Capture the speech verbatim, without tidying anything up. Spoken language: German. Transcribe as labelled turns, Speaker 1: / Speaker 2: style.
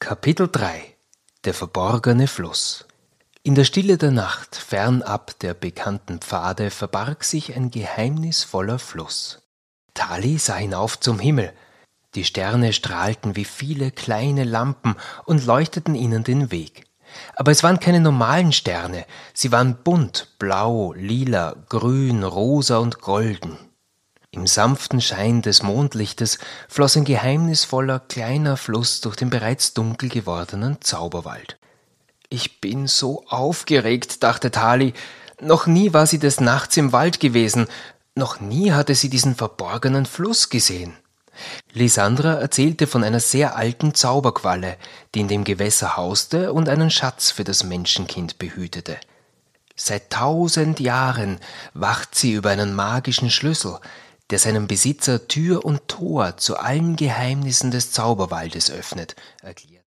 Speaker 1: Kapitel drei Der verborgene Fluss. In der Stille der Nacht, fernab der bekannten Pfade, verbarg sich ein geheimnisvoller Fluss. Tali sah hinauf zum Himmel. Die Sterne strahlten wie viele kleine Lampen und leuchteten ihnen den Weg. Aber es waren keine normalen Sterne, sie waren bunt, blau, lila, grün, rosa und golden. Im sanften Schein des Mondlichtes floss ein geheimnisvoller kleiner Fluss durch den bereits dunkel gewordenen Zauberwald. »Ich bin so aufgeregt«, dachte Tali. Noch nie war sie des Nachts im Wald gewesen, noch nie hatte sie diesen verborgenen Fluss gesehen. Lisandra erzählte von einer sehr alten Zauberqualle, die in dem Gewässer hauste und einen Schatz für das Menschenkind behütete. Seit tausend Jahren wacht sie über einen magischen Schlüssel, der seinem Besitzer Tür und Tor zu allen Geheimnissen des Zauberwaldes öffnet, erklärte